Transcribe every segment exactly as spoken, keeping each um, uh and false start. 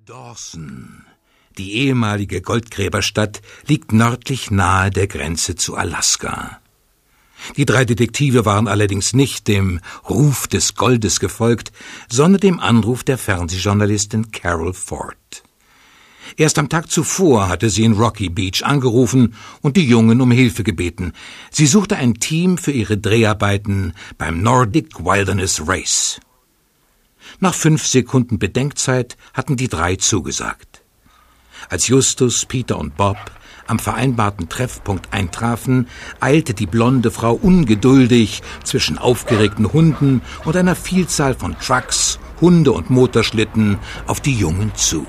Dawson, die ehemalige Goldgräberstadt, liegt nördlich nahe der Grenze zu Alaska. Die drei Detektive waren allerdings nicht dem Ruf des Goldes gefolgt, sondern dem Anruf der Fernsehjournalistin Carol Ford. Erst am Tag zuvor hatte sie in Rocky Beach angerufen und die Jungen um Hilfe gebeten. Sie suchte ein Team für ihre Dreharbeiten beim Nordic Wilderness Race. Nach fünf Sekunden Bedenkzeit hatten die drei zugesagt. Als Justus, Peter und Bob am vereinbarten Treffpunkt eintrafen, eilte die blonde Frau ungeduldig zwischen aufgeregten Hunden und einer Vielzahl von Trucks, Hunde und Motorschlitten auf die Jungen zu.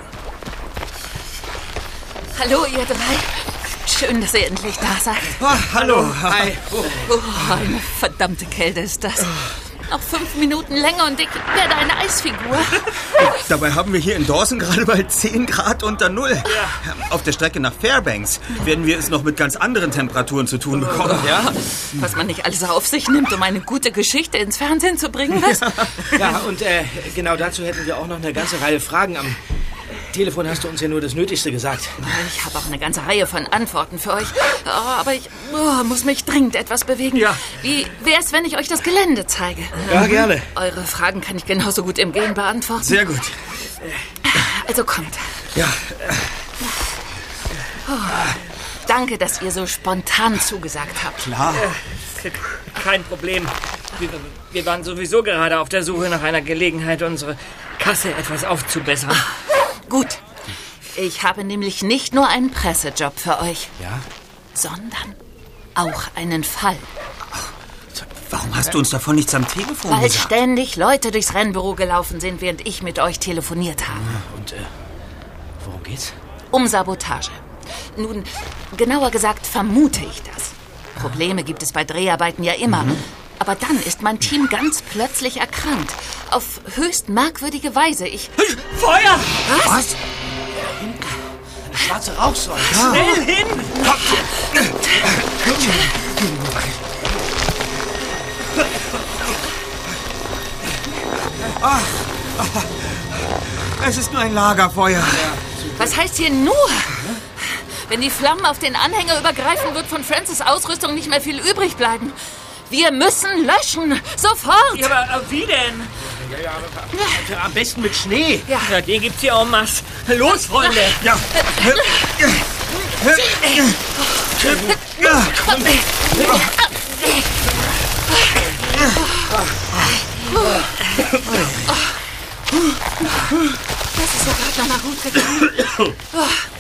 Hallo, ihr drei. Schön, dass ihr endlich da seid. Oh, hallo. Hi. Oh, oh, eine verdammte Kälte ist das. Noch fünf Minuten länger und ich werde eine Eisfigur. Dabei haben wir hier in Dawson gerade mal zehn Grad unter Null. Ja. Auf der Strecke nach Fairbanks werden wir es noch mit ganz anderen Temperaturen zu tun bekommen. Ja? Was man nicht alles auf sich nimmt, um eine gute Geschichte ins Fernsehen zu bringen. Was? Ja, ja und äh, genau dazu hätten wir auch noch eine ganze Reihe Fragen. Am Telefon hast du uns ja nur das Nötigste gesagt. Ich habe auch eine ganze Reihe von Antworten für euch. Oh, aber ich oh, muss mich dringend etwas bewegen. Ja. Wie wär's, wenn ich euch das Gelände zeige? Ja, gerne. Eure Fragen kann ich genauso gut im Gehen beantworten. Sehr gut. Also kommt. Ja. Oh, danke, dass ihr so spontan zugesagt habt. Klar. Äh, kein Problem. Wir, wir waren sowieso gerade auf der Suche nach einer Gelegenheit, unsere Kasse etwas aufzubessern. Ach, gut. Ich habe nämlich nicht nur einen Pressejob für euch. Ja? Sondern auch einen Fall. Ach, warum hast du uns davon nichts am Telefon Weil gesagt? ständig Leute durchs Rennbüro gelaufen sind, während ich mit euch telefoniert habe. Ja, und, äh, worum geht's? Um Sabotage. Nun, genauer gesagt vermute ich das. Probleme gibt es bei Dreharbeiten ja immer. Mhm. Aber dann ist mein Team ganz plötzlich erkrankt. Auf höchst merkwürdige Weise. Ich... Feuer! Was? Was? Eine schwarze Rauchsäule. Ja. Schnell hin! Ach, ach, es ist nur ein Lagerfeuer. Ja. Was heißt hier nur? Wenn die Flammen auf den Anhänger übergreifen, wird von Francis' Ausrüstung nicht mehr viel übrig bleiben. Wir müssen löschen. Sofort. Ja, aber wie denn? Ja, ja, aber am besten mit Schnee. Ja, ja den gibt's hier en masse. Los, Freunde. Ja. Das ist ja gerade noch mal gut gegangen. Oh.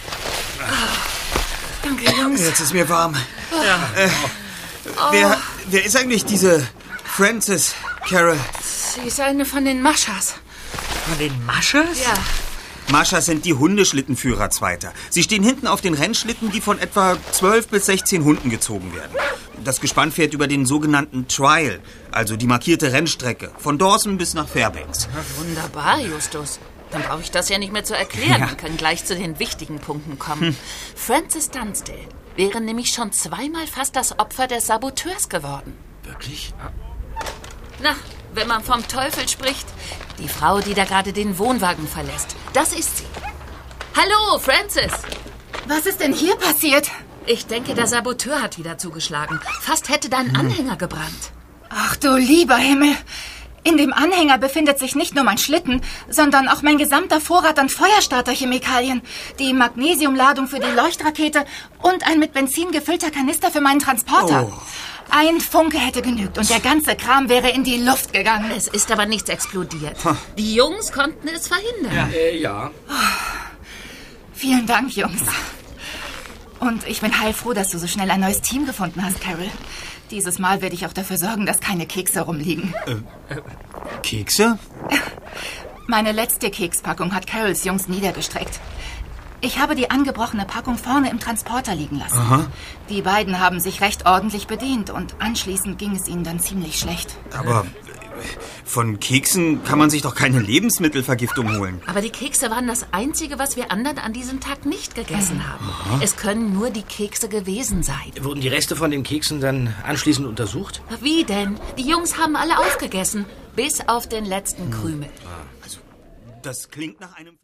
Danke, Jungs. Jetzt ist mir warm. Ja. Äh, wer, wer ist eigentlich diese Francis, Carol? Sie ist eine von den Maschas. Von den Maschas? Ja. Maschas sind die Hundeschlittenführer Zweiter. Sie stehen hinten auf den Rennschlitten, die von etwa zwölf bis sechzehn Hunden gezogen werden. Das Gespann fährt über den sogenannten Trial, also die markierte Rennstrecke, von Dawson bis nach Fairbanks. Wunderbar, Justus. Dann brauche ich das ja nicht mehr zu erklären. Ja. Wir können gleich zu den wichtigen Punkten kommen. Hm. Francis Dunsdale wäre nämlich schon zweimal fast das Opfer des Saboteurs geworden. Wirklich? Na, wenn man vom Teufel spricht, die Frau, die da gerade den Wohnwagen verlässt, das ist sie. Hallo, Francis. Was ist denn hier passiert? Ich denke, der Saboteur hat wieder zugeschlagen. Fast hätte dein hm. Anhänger gebrannt. Ach du lieber Himmel. In dem Anhänger befindet sich nicht nur mein Schlitten, sondern auch mein gesamter Vorrat an Feuerstarterchemikalien, die Magnesiumladung für die Leuchtrakete und ein mit Benzin gefüllter Kanister für meinen Transporter. Oh. Ein Funke hätte genügt und der ganze Kram wäre in die Luft gegangen. Es ist aber nichts explodiert. Die Jungs konnten es verhindern. Ja. Äh, ja. Oh. Vielen Dank, Jungs. Und ich bin heilfroh, dass du so schnell ein neues Team gefunden hast, Carol. Dieses Mal werde ich auch dafür sorgen, dass keine Kekse rumliegen. Äh, äh, Kekse? Meine letzte Kekspackung hat Carols Jungs niedergestreckt. Ich habe die angebrochene Packung vorne im Transporter liegen lassen. Aha. Die beiden haben sich recht ordentlich bedient und anschließend ging es ihnen dann ziemlich schlecht. Aber von Keksen kann man sich doch keine Lebensmittelvergiftung holen. Aber die Kekse waren das Einzige, was wir anderen an diesem Tag nicht gegessen haben. Aha. Es können nur die Kekse gewesen sein. Wurden die Reste von den Keksen dann anschließend untersucht? Wie denn? Die Jungs haben alle aufgegessen, bis auf den letzten Krümel. Also, das klingt nach einem...